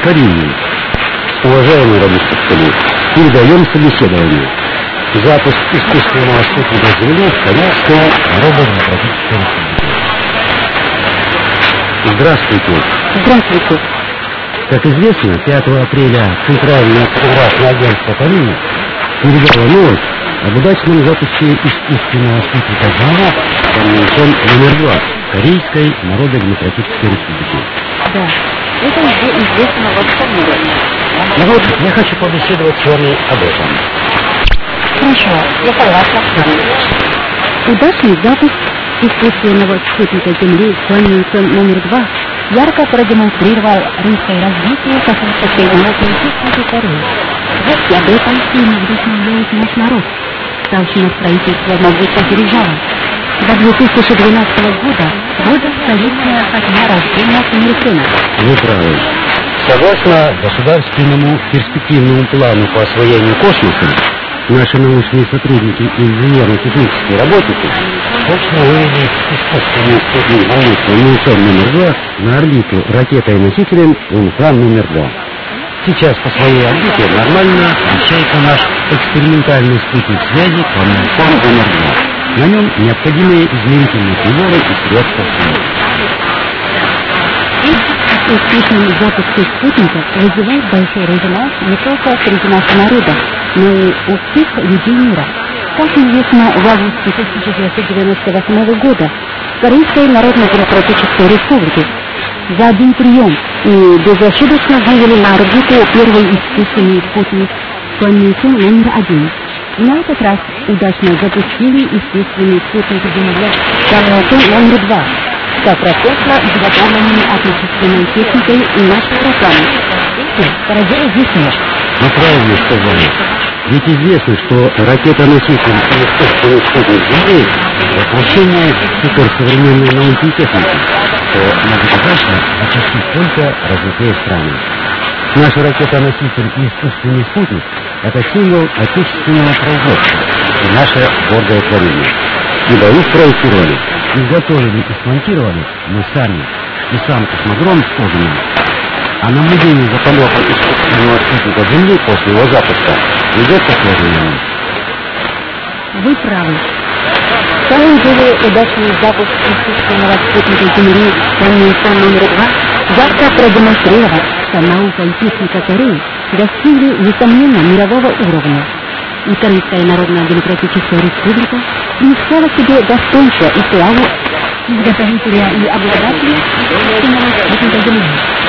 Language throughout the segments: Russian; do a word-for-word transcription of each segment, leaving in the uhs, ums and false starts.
Карине. Уважаемый радиослушатели, передаем собеседование. Запуск искусственного спутника Земли в Корейской Народно-Демократической Республике. Здравствуйте. Здравствуйте. Как известно, пятого апреля Центральное телеграфное агентство Кореи передало новость об удачном запуске искусственного спутника Земли Пхеньян номер два Корейской Народно-Демократической Республики. Да, это уже известно во всем мире. Ну вот, я хочу побеседовать с вами об этом. Хорошо, я согласна с вами. Удачный запуск искусственного спутника Земли Пхеньян номер два ярко продемонстрировал резкое развитие космической науки и техники Кореи. Вести об этом сильно вдохновляет наш народ, ставший на строительство могучих держав. До две тысячи двенадцатого года года столетия ко дня рождения Ким Ир Сена. Вы правы. Согласно государственному перспективному плану по освоению космоса, наши научные сотрудники и инженерно-технические работники точно вывели искусственный спутник Земли Пхеньян номер два на орбиту ракетой-носителем Унсан номер два. Сейчас по своей орбите нормально вращается наш экспериментальный спутник связи Пхеньян номер два. На нем необходимые измерительные приборы и средства связи. Успешный запуск спутника вызывает большой резонанс не только среди нашего народа, но и у всех людей мира. Как известно, в августе тысяча девятьсот девяносто восьмого года в Корейской Народно-Демократической Республике за один прием и безошибочно вывели на орбиту первый искусственный спутник Пхеньян номер один. На этот раз удачно запустили естественный спутник Земли Пхеньян номер два, стопроцентно изготовленными отечественной техникой и нашей программой. Поразило здесь нет. Ну, правильно сказали. Ведь известно, что ракета-носитель и искусственный спутник Земли — воплощение суперсовременной науки и техники, что многократно отчасти только развитые страны. Наша ракета-носитель и искусственный спутник — это символ отечественного производства и наше гордое творение. Ибо их проектировали, изготовили и смонтировали мы сами, и сам космодром тоже мы. А наблюдение за полетом искусственного спутника Земли после его запуска идет последовательно. Вы правы. В самом деле, удачный запуск искусственного спутника Земли Пхеньян номер два ярко продемонстрировал, что наука и техника Кореи достигли, несомненно, мирового уровня. И Корейская Народно-Демократическая Республика принесла себе достоинство и славу изготовителя и обладателя искусственного спутника Земли.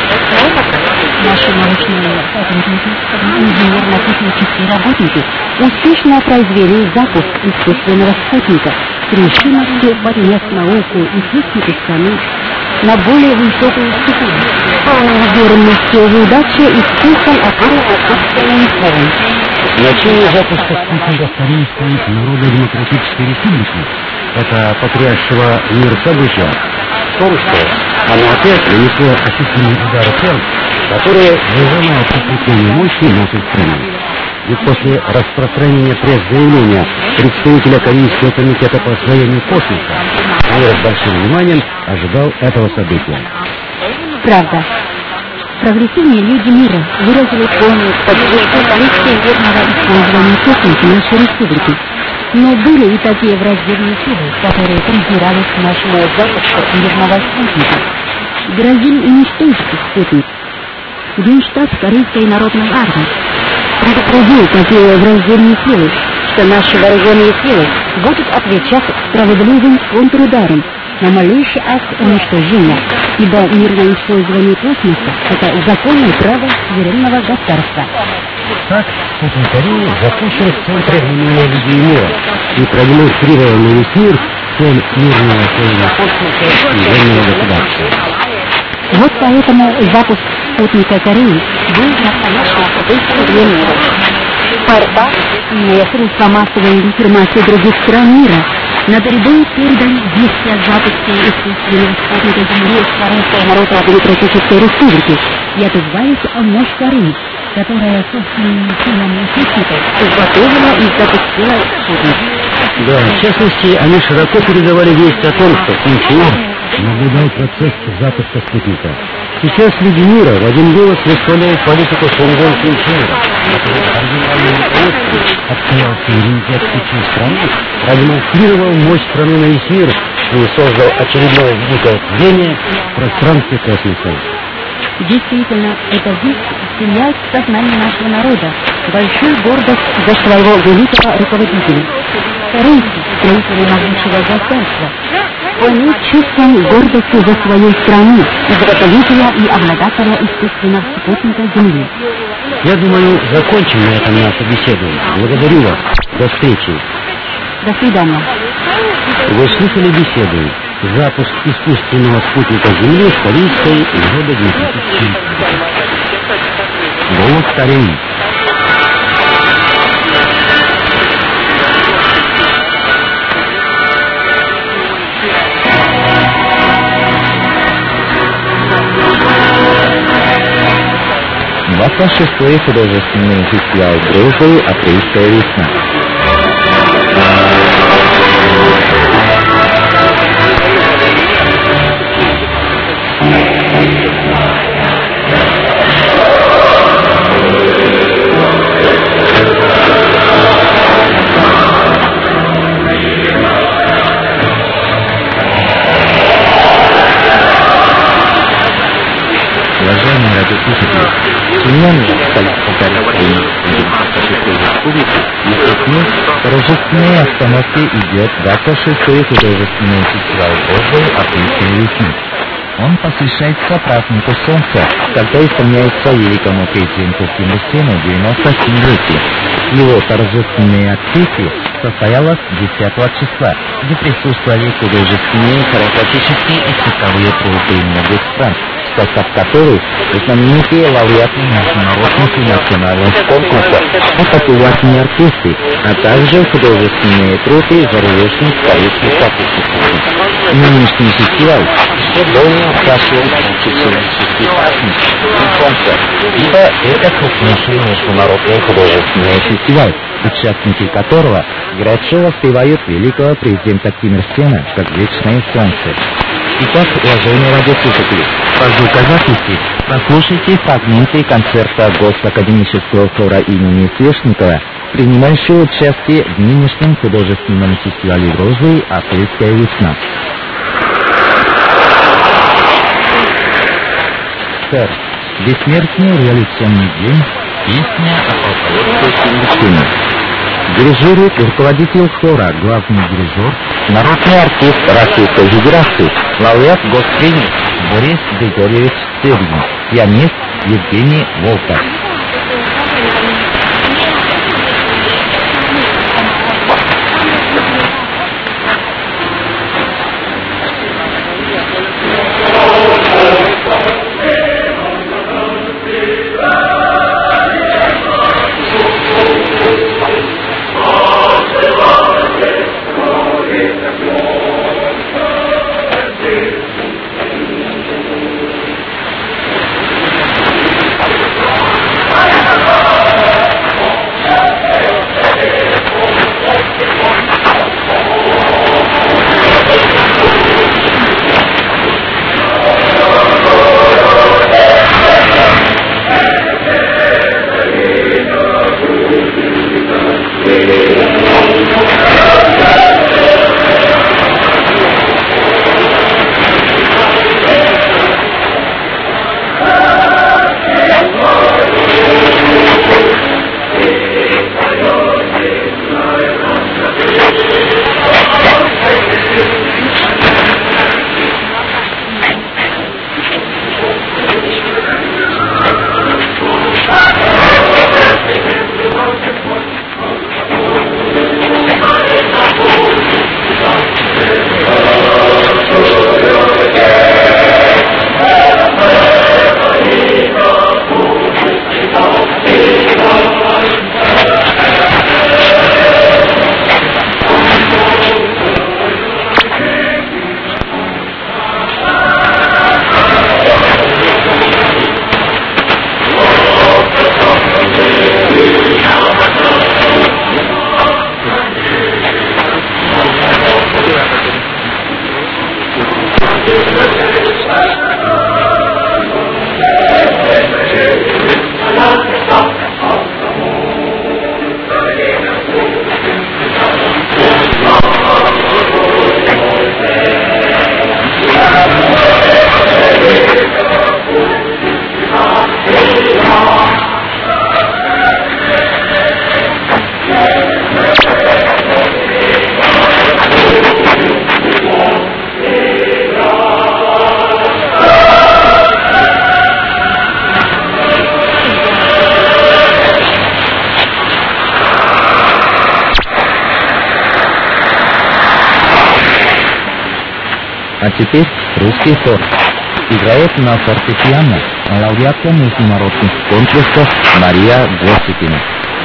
Наши научные сотрудники и инженерно-технические работники успешно произвели запуск искусственного спутника с решимостью поднять науку и технику страны на более высокую ступень. Уверенностью в удаче и вкусом оформила собственным словом. Значение запуска спутника Корейской Народно-Демократической Республики — это потрясшего мир события в том, что оно опять нанесло ощутимый удар в тем, которые выжимают укрепление мощи нашей страны. Ведь после распространения пресс-заявления представителя Корейского комитета по освоению космоса мир с большим вниманием ожидал этого события. Правда. Прогрессивные люди мира выразили полную поддержку политики верного использования техники нашей республики. Но были и такие враждебные силы, которые презирали к нашему запуску мирного спутника. Грозили уничтожить спутник. Генштаб Корейской народной армии предупредил такие враждебные силы, что наши вооруженные силы будут отвечать справедливым контрударом на малейший акт уничтожения, ибо мирное использование космоса — это законное право суверенного государства. Так, спутник Кореи запущен в центре внимания людей мира и продемонстрировал на весь мир цель мирного освоения космоса и военного государства. Вот поэтому запуск спутника Кореи был настоящим событием для мира. Борьба и средства массовой информации других стран мира напередодни передали вести о запуске искусственного спутника Земли с Корейской Народно-Демократической Республики и отозвались о мощь Кореи, которая собственными силами и техникой изготовила и запустила спутник. Да, в частности, они широко передавали весть о том, что Ким Чен Ир наблюдал процесс запуска спутника. Сейчас Лига мира в один голос восхваляет политику Сунгон Сунчера, который оригинальный руководство отстоял суверенитет ключевой страны, продемонстрировал мощь страны на весь мир и создал очередное великое творение в пространстве космоса. Действительно, эта вещь вселяет в сознание нашего народа большую гордость за своего великого руководителя. Рыси, строители могучего государства, полны чувством гордости за свою страну, изготовителя и обладателя искусственных спутников Земли. Я думаю, закончим на этом нашу беседу. Благодарю вас. До встречи. До свидания. Вы слушали беседу «Запуск искусственного спутника Земли в Корейской года две тысячи. Голос Кореи. двадцать шестой художественный фестиваль дружбы «Апрельская весна». Уважаемые радиослушатели, Тюмень, столица Корейской Демократической Республики, несколько дней в торжественной обстановке идет двадцать шестой художественный фестиваль дружбы «Апрельская весна». Он посвящается празднику Солнца, когда исполняется великому президенту Ким Ир Сену девяносто семь летий. Его торжественное открытие состоялось десятого числа, где присутствовали художественные, хаrakтеристические и цветовые трупы многих стран, в состав которых знаменитые лауреаты международных и национальных конкурсов, популярные артисты, а также художественные трупы зарубежных корейских артистов. Нынешний фестиваль все более украшен традиционный праздник Солнца, ибо это крупнейший международный художественный фестиваль, участники которого горячо воспевают великого президента Ким Ир Сена как вечное солнце. Итак, уважаемые радиослушатели, по звукозаписи прослушайте фрагменты концерта Госакадемического хора имени Свешникова, принимающего участие в нынешнем художественном фестивале дружбы «Апрельская весна». Сэр, бессмертный революционный день, песня о полководце Ким Ир Сене. Дирижирует руководитель хора, главный дирижер, народный артист Российской Федерации, лауреат Госпремии Борис Григорьевич Стерлин, пианист Евгений Волков. А теперь русский хор. Играет на фортепиано лауреатка международных конкурсов Мария Госипина.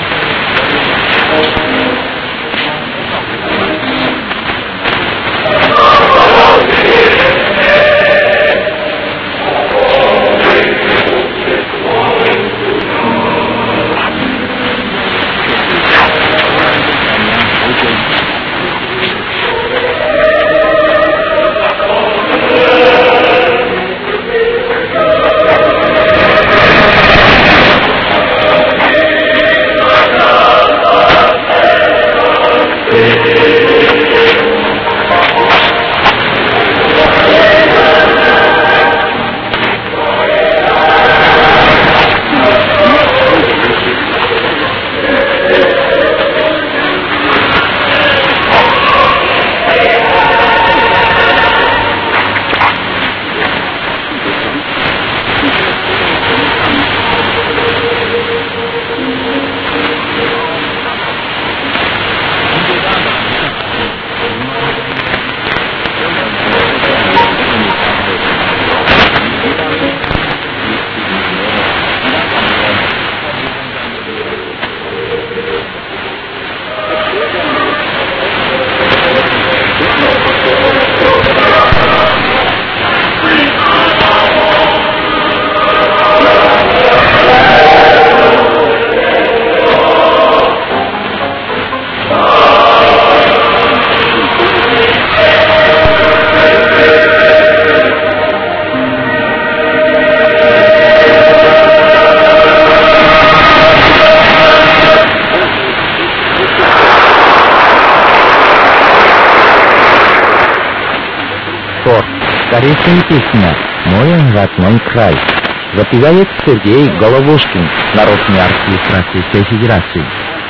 Старейшая песня «Мой родной край» запевает Сергей Головушкин, народный артист Российской Федерации.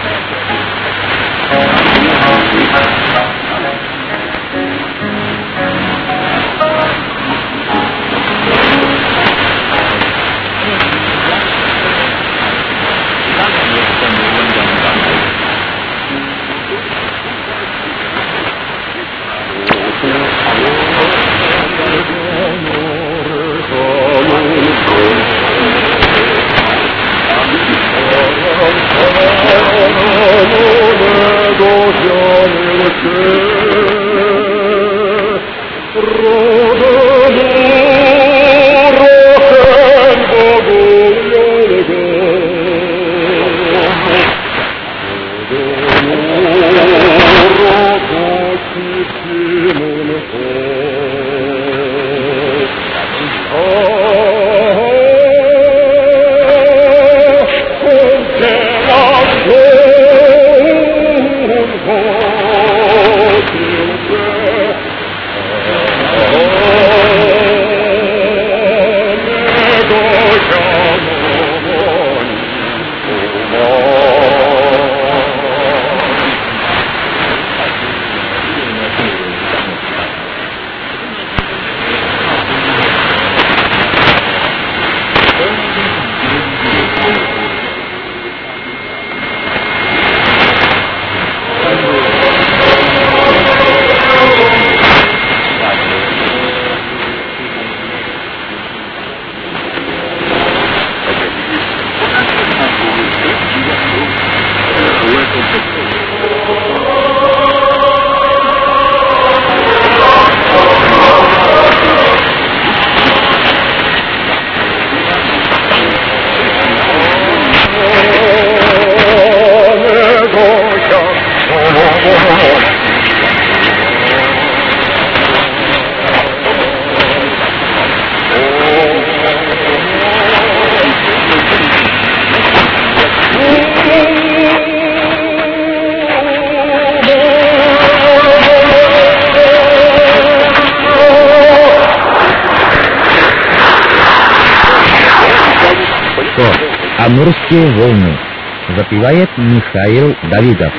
«Амурские волны» запевает Михаил Давидов.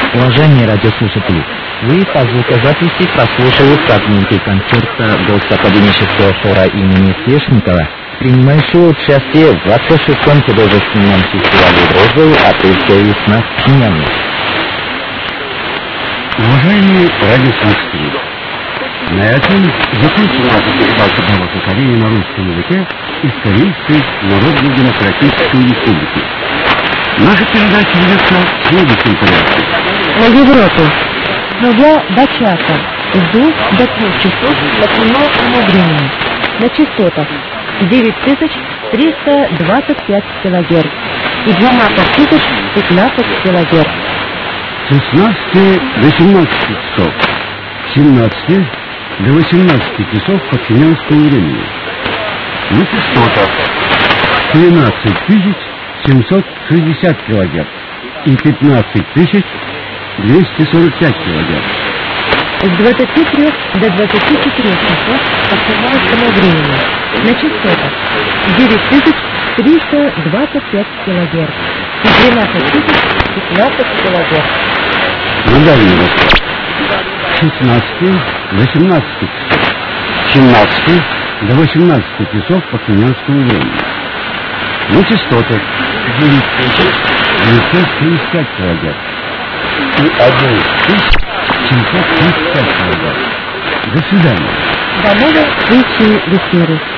Уважаемые радиослушатели, вы по звукозаписи прослушали фрагменты концерта Госакадемического хора имени Свешникова, принимающего участие в двадцать шестом художественном фестивале «Розовый апрельская весна» в Тюмени. Уважаемые радиослушатели, на этом закончил наша передача «Голос Академии» на русском языке из Корейской Народно-Демократической Республики. Наша передача ведется в следующем порядке. На Европу. С нуля до часа. С двух до трех часов по финансовому времени. На частотах девять тысяч триста двадцать пять килогерц и двенадцать тысяч пятнадцать килогерц. С шестнадцати до семнадцати часов, с семнадцати до восемнадцати часов по финансовому времени. На частотах тринадцать тысяч семьсот шестьдесят килогерц и пятнадцать тысяч двести сорок пять килогерц. С двадцати трёх до двадцати четырёх часов по финансовому времени. На частотах девять тысяч триста двадцать пять килогерц и двенадцать тысяч пятнадцать килогерц. На Дальний Восток с шестнадцати до семнадцати часов, с семнадцати до восемнадцати часов по финансовому времени. На частотах девять тысяч девятьсот семьдесят пять килогерц и один тысяч семьсот тридцать пять килогерц. До свидания. До новой встречи в эфире.